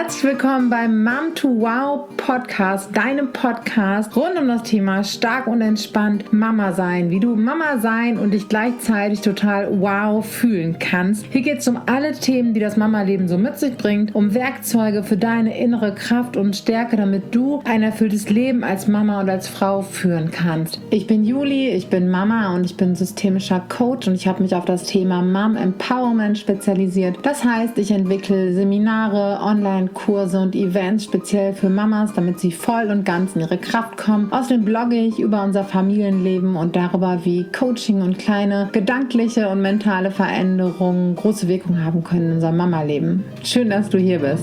Herzlich willkommen beim Mom to Wow Podcast, deinem Podcast rund um das Thema stark und entspannt Mama sein, wie du Mama sein und dich gleichzeitig total wow fühlen kannst. Hier geht es um alle Themen, die das Mama-Leben so mit sich bringt, um Werkzeuge für deine innere Kraft und Stärke, damit du ein erfülltes Leben als Mama und als Frau führen kannst. Ich bin Juli, ich bin Mama und ich bin systemischer Coach und ich habe mich auf das Thema Mom Empowerment spezialisiert. Das heißt, ich entwickle Seminare, Online-Kurse und Events speziell für Mamas, damit sie voll und ganz in ihre Kraft kommen. Außerdem blogge ich über unser Familienleben und darüber, wie Coaching und kleine gedankliche und mentale Veränderungen große Wirkung haben können in unserem Mama-Leben. Schön, dass du hier bist.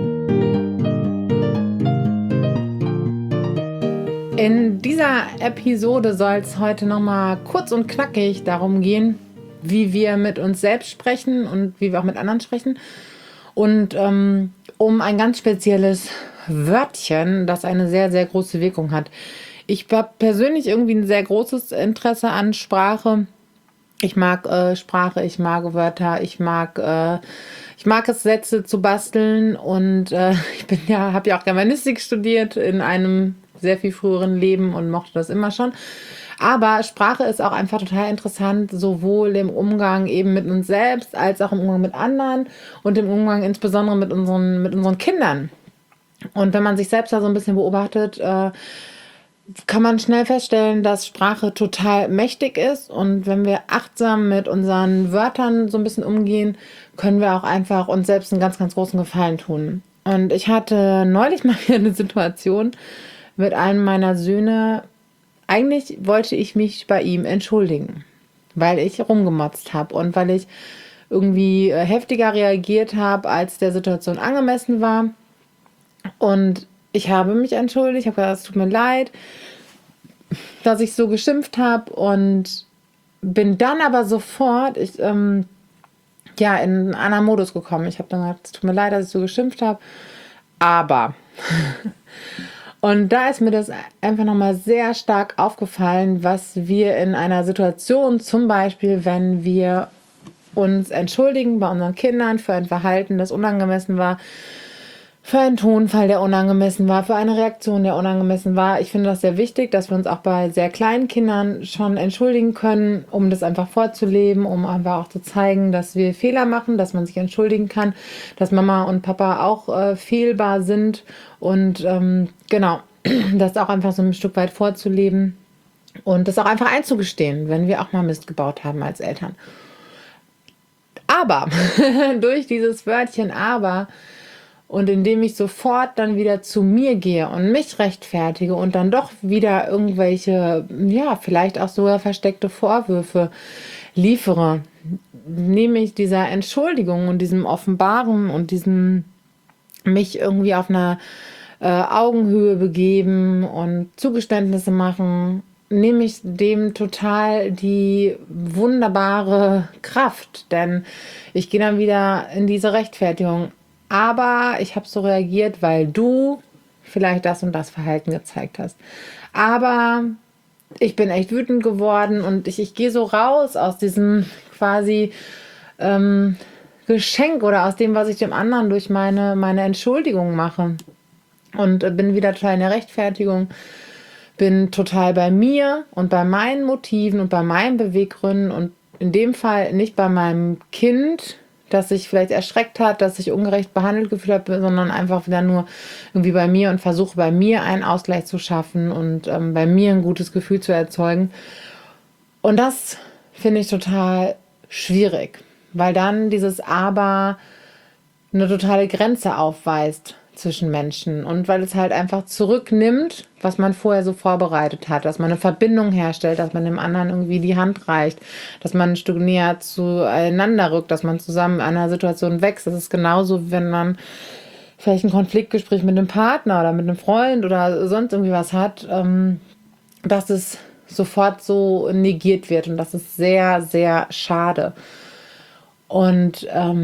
In dieser Episode soll es heute nochmal kurz und knackig darum gehen, wie wir mit uns selbst sprechen und wie wir auch mit anderen sprechen. Und um ein ganz spezielles Wörtchen, das eine sehr, sehr große Wirkung hat. Ich habe persönlich irgendwie ein sehr großes Interesse an Sprache. Ich mag Sprache, ich mag Wörter, ich mag es, Sätze zu basteln. Und ich habe ja auch Germanistik studiert in einem sehr viel früheren Leben und mochte das immer schon. Aber Sprache ist auch einfach total interessant, sowohl im Umgang eben mit uns selbst, als auch im Umgang mit anderen und im Umgang insbesondere mit unseren Kindern. Und wenn man sich selbst da so ein bisschen beobachtet, kann man schnell feststellen, dass Sprache total mächtig ist. Und wenn wir achtsam mit unseren Wörtern so ein bisschen umgehen, können wir auch einfach uns selbst einen ganz, ganz großen Gefallen tun. Und ich hatte neulich mal wieder eine Situation mit einem meiner Söhne. Eigentlich wollte ich mich bei ihm entschuldigen, weil ich rumgemotzt habe und weil ich irgendwie heftiger reagiert habe, als der Situation angemessen war. Und ich habe mich entschuldigt, ich habe gesagt, es tut mir leid, dass ich so geschimpft habe und bin dann aber sofort in einen anderen Modus gekommen. Ich habe dann gesagt, es tut mir leid, dass ich so geschimpft habe, aber... Und da ist mir das einfach nochmal sehr stark aufgefallen, was wir in einer Situation, zum Beispiel, wenn wir uns entschuldigen bei unseren Kindern für ein Verhalten, das unangemessen war, für einen Tonfall, der unangemessen war, für eine Reaktion, der unangemessen war. Ich finde das sehr wichtig, dass wir uns auch bei sehr kleinen Kindern schon entschuldigen können, um das einfach vorzuleben, um einfach auch zu zeigen, dass wir Fehler machen, dass man sich entschuldigen kann, dass Mama und Papa auch fehlbar sind und das auch einfach so ein Stück weit vorzuleben und das auch einfach einzugestehen, wenn wir auch mal Mist gebaut haben als Eltern. Aber durch dieses Wörtchen aber und indem ich sofort dann wieder zu mir gehe und mich rechtfertige und dann doch wieder irgendwelche, vielleicht auch sogar versteckte Vorwürfe liefere, nehme ich dieser Entschuldigung und diesem Offenbaren und diesem mich irgendwie auf einer Augenhöhe begeben und Zugeständnisse machen, nehme ich dem total die wunderbare Kraft, denn ich gehe dann wieder in diese Rechtfertigung. Aber ich habe so reagiert, weil du vielleicht das und das Verhalten gezeigt hast. Aber ich bin echt wütend geworden und ich gehe so raus aus diesem quasi Geschenk oder aus dem, was ich dem anderen durch meine Entschuldigung mache. Und bin wieder total in der Rechtfertigung, bin total bei mir und bei meinen Motiven und bei meinen Beweggründen und in dem Fall nicht bei meinem Kind, das sich vielleicht erschreckt hat, dass ich ungerecht behandelt gefühlt habe, sondern einfach wieder nur irgendwie bei mir und versuche bei mir einen Ausgleich zu schaffen und bei mir ein gutes Gefühl zu erzeugen. Und das finde ich total schwierig, weil dann dieses Aber eine totale Grenze aufweist zwischen Menschen und weil es halt einfach zurücknimmt, was man vorher so vorbereitet hat, dass man eine Verbindung herstellt, dass man dem anderen irgendwie die Hand reicht, dass man ein Stück näher zueinander rückt, dass man zusammen in einer Situation wächst. Das ist genauso, wenn man vielleicht ein Konfliktgespräch mit einem Partner oder mit einem Freund oder sonst irgendwie was hat, dass es sofort so negiert wird und das ist sehr, sehr schade. Und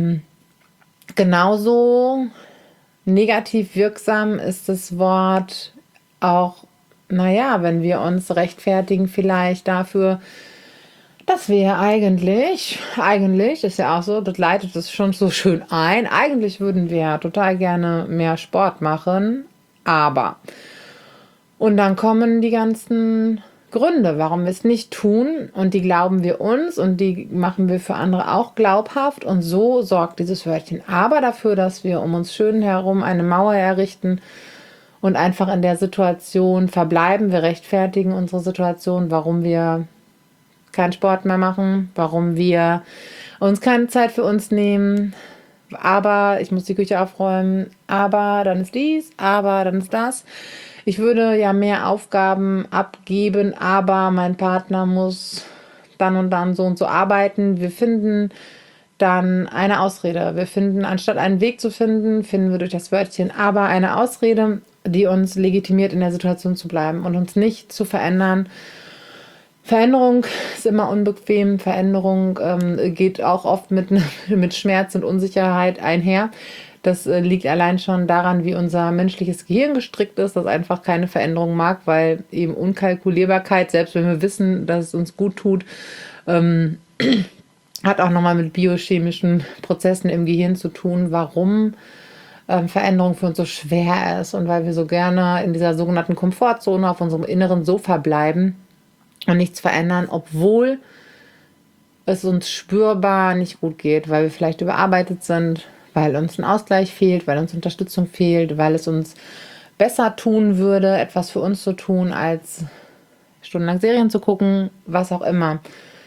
genauso negativ wirksam ist das Wort auch, wenn wir uns rechtfertigen vielleicht dafür, dass wir eigentlich ist ja auch so, das leitet es schon so schön ein. Eigentlich würden wir total gerne mehr Sport machen, aber. Und dann kommen die ganzen Gründe, warum wir es nicht tun. Und die glauben wir uns und die machen wir für andere auch glaubhaft. Und so sorgt dieses Wörtchen aber dafür, dass wir um uns schön herum eine Mauer errichten und einfach in der Situation verbleiben. Wir rechtfertigen unsere Situation, warum wir keinen Sport mehr machen, warum wir uns keine Zeit für uns nehmen. Aber ich muss die Küche aufräumen, aber dann ist dies, aber dann ist das. Ich würde ja mehr Aufgaben abgeben, aber mein Partner muss dann und dann so und so arbeiten. Wir finden dann eine Ausrede. Wir finden, anstatt einen Weg zu finden, finden wir durch das Wörtchen aber eine Ausrede, die uns legitimiert, in der Situation zu bleiben und uns nicht zu verändern. Veränderung ist immer unbequem. Veränderung geht auch oft mit Schmerz und Unsicherheit einher. Das liegt allein schon daran, wie unser menschliches Gehirn gestrickt ist, das einfach keine Veränderung mag, weil eben Unkalkulierbarkeit, selbst wenn wir wissen, dass es uns gut tut, hat auch nochmal mit biochemischen Prozessen im Gehirn zu tun, warum Veränderung für uns so schwer ist und weil wir so gerne in dieser sogenannten Komfortzone auf unserem inneren Sofa bleiben und nichts verändern, obwohl es uns spürbar nicht gut geht, weil wir vielleicht überarbeitet sind, weil uns ein Ausgleich fehlt, weil uns Unterstützung fehlt, weil es uns besser tun würde, etwas für uns zu tun, als stundenlang Serien zu gucken, was auch immer.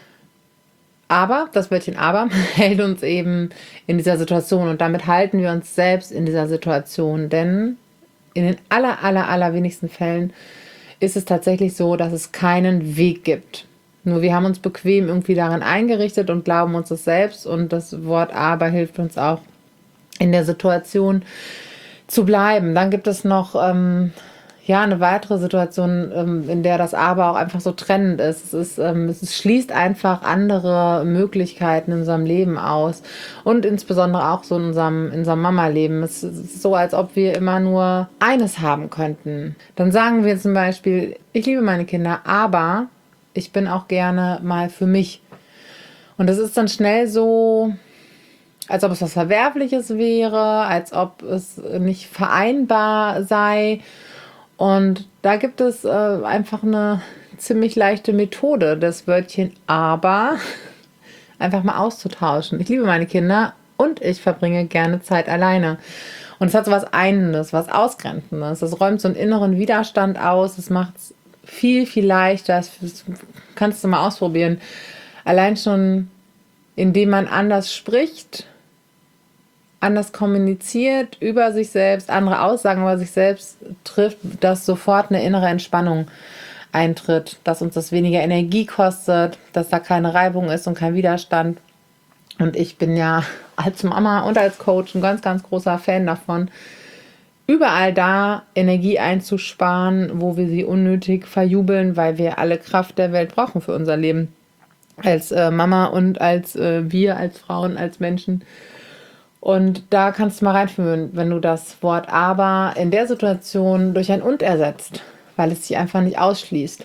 Aber, das Wörtchen aber, hält uns eben in dieser Situation und damit halten wir uns selbst in dieser Situation, denn in den allerwenigsten Fällen ist es tatsächlich so, dass es keinen Weg gibt. Nur wir haben uns bequem irgendwie darin eingerichtet und glauben uns das selbst und das Wort aber hilft uns auch in der Situation zu bleiben. Dann gibt es noch eine weitere Situation, in der das aber auch einfach so trennend ist. Es schließt einfach andere Möglichkeiten in unserem Leben aus und insbesondere auch so in unserem Mama-Leben. Es ist so, als ob wir immer nur eines haben könnten. Dann sagen wir zum Beispiel, ich liebe meine Kinder, aber ich bin auch gerne mal für mich. Und das ist dann schnell so, als ob es was Verwerfliches wäre, als ob es nicht vereinbar sei. Und da gibt es einfach eine ziemlich leichte Methode, das Wörtchen aber einfach mal auszutauschen. Ich liebe meine Kinder und ich verbringe gerne Zeit alleine. Und es hat so was Einendes, was Ausgrenzendes. Das räumt so einen inneren Widerstand aus. Es macht es viel leichter. Das kannst du mal ausprobieren. Allein schon, indem man anders spricht, anders kommuniziert über sich selbst, andere Aussagen über sich selbst trifft, dass sofort eine innere Entspannung eintritt, dass uns das weniger Energie kostet, dass da keine Reibung ist und kein Widerstand. Und ich bin ja als Mama und als Coach ein ganz großer Fan davon, überall da Energie einzusparen, wo wir sie unnötig verjubeln, weil wir alle Kraft der Welt brauchen für unser Leben. Als Mama und als wir, als Frauen, als Menschen. Und da kannst du mal reinführen, wenn du das Wort aber in der Situation durch ein und ersetzt, weil es sich einfach nicht ausschließt.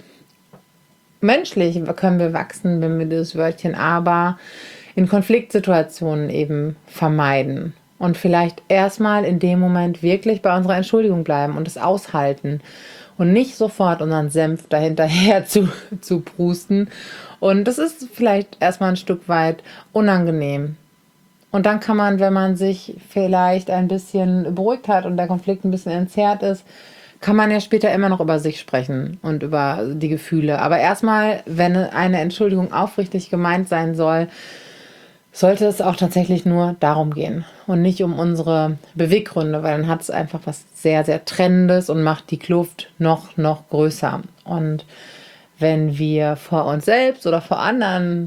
Menschlich können wir wachsen, wenn wir das Wörtchen aber in Konfliktsituationen eben vermeiden und vielleicht erstmal in dem Moment wirklich bei unserer Entschuldigung bleiben und es aushalten und nicht sofort unseren Senf dahinterher zu prusten. Und das ist vielleicht erstmal ein Stück weit unangenehm. Und dann kann man, wenn man sich vielleicht ein bisschen beruhigt hat und der Konflikt ein bisschen entzerrt ist, kann man ja später immer noch über sich sprechen und über die Gefühle. Aber erstmal, wenn eine Entschuldigung aufrichtig gemeint sein soll, sollte es auch tatsächlich nur darum gehen und nicht um unsere Beweggründe, weil dann hat es einfach was sehr Trennendes und macht die Kluft noch größer. Und wenn wir vor uns selbst oder vor anderen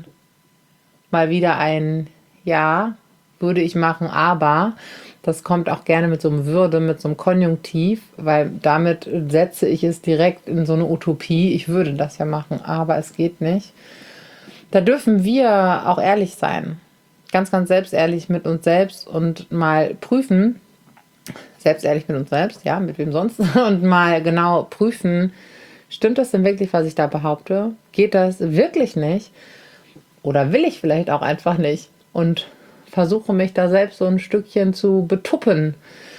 mal wieder ein Ja würde ich machen, aber das kommt auch gerne mit so einem Würde, mit so einem Konjunktiv, weil damit setze ich es direkt in so eine Utopie. Ich würde das ja machen, aber es geht nicht. Da dürfen wir auch ehrlich sein. Ganz selbstehrlich mit uns selbst und mal prüfen, selbstehrlich mit uns selbst, ja, mit wem sonst, und mal genau prüfen, stimmt das denn wirklich, was ich da behaupte? Geht das wirklich nicht? Oder will ich vielleicht auch einfach nicht und versuche mich da selbst so ein Stückchen zu betuppen,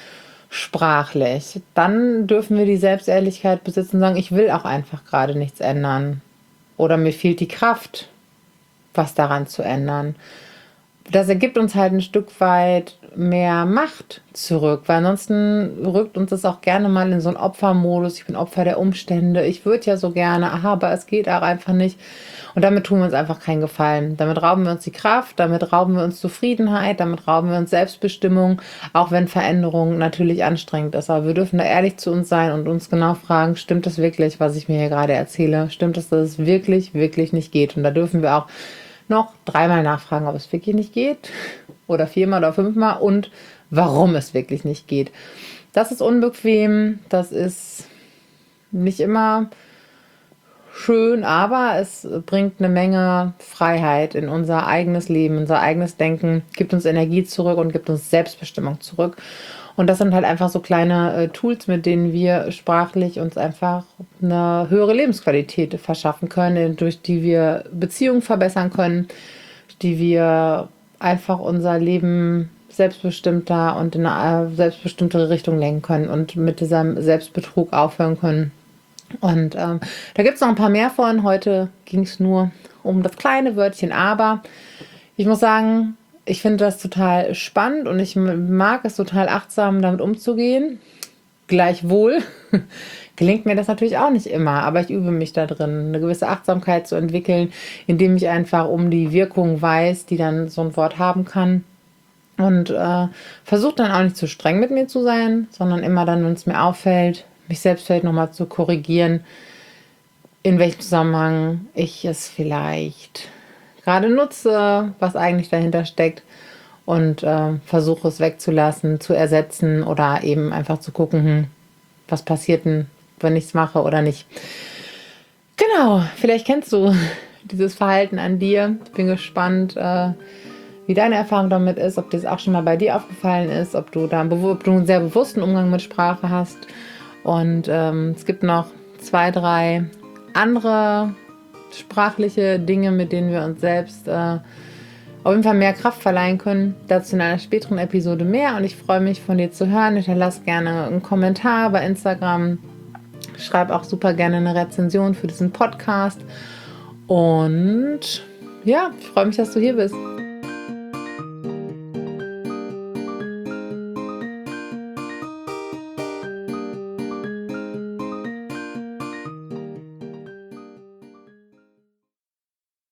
sprachlich. Dann dürfen wir die Selbstehrlichkeit besitzen und sagen, ich will auch einfach gerade nichts ändern. Oder mir fehlt die Kraft, was daran zu ändern. Das ergibt uns halt ein Stück weit mehr Macht zurück, weil ansonsten rückt uns das auch gerne mal in so einen Opfermodus. Ich bin Opfer der Umstände. Ich würde ja so gerne, aha, aber es geht auch einfach nicht. Und damit tun wir uns einfach keinen Gefallen. Damit rauben wir uns die Kraft, damit rauben wir uns Zufriedenheit, damit rauben wir uns Selbstbestimmung, auch wenn Veränderung natürlich anstrengend ist. Aber wir dürfen da ehrlich zu uns sein und uns genau fragen, stimmt das wirklich, was ich mir hier gerade erzähle? Stimmt es, dass es wirklich, wirklich nicht geht? Und da dürfen wir auch noch 3-mal nachfragen, ob es wirklich nicht geht oder 4-mal oder 5-mal und warum es wirklich nicht geht. Das ist unbequem, das ist nicht immer schön, aber es bringt eine Menge Freiheit in unser eigenes Leben, unser eigenes Denken, gibt uns Energie zurück und gibt uns Selbstbestimmung zurück. Und das sind halt einfach so kleine Tools, mit denen wir sprachlich uns einfach eine höhere Lebensqualität verschaffen können, durch die wir Beziehungen verbessern können, die wir einfach unser Leben selbstbestimmter und in eine selbstbestimmtere Richtung lenken können und mit diesem Selbstbetrug aufhören können. Und da gibt es noch ein paar mehr von. Heute ging es nur um das kleine Wörtchen aber. Ich muss sagen, ich finde das total spannend und ich mag es total achtsam damit umzugehen. Gleichwohl gelingt mir das natürlich auch nicht immer, aber ich übe mich da drin, eine gewisse Achtsamkeit zu entwickeln, indem ich einfach um die Wirkung weiß, die dann so ein Wort haben kann. Und versuche dann auch nicht zu streng mit mir zu sein, sondern immer dann, wenn es mir auffällt, mich selbst vielleicht nochmal zu korrigieren, in welchem Zusammenhang ich es vielleicht gerade nutze, was eigentlich dahinter steckt und versuche es wegzulassen, zu ersetzen oder eben einfach zu gucken, was passiert denn, wenn ich es mache oder nicht. Genau, vielleicht kennst du dieses Verhalten an dir. Ich bin gespannt, wie deine Erfahrung damit ist, ob das auch schon mal bei dir aufgefallen ist, ob du einen sehr bewussten Umgang mit Sprache hast. Und es gibt noch 2, 3 andere sprachliche Dinge, mit denen wir uns selbst auf jeden Fall mehr Kraft verleihen können. Dazu in einer späteren Episode mehr. Und ich freue mich, von dir zu hören. Hinterlass gerne einen Kommentar bei Instagram. Schreib auch super gerne eine Rezension für diesen Podcast. Und ja, ich freue mich, dass du hier bist.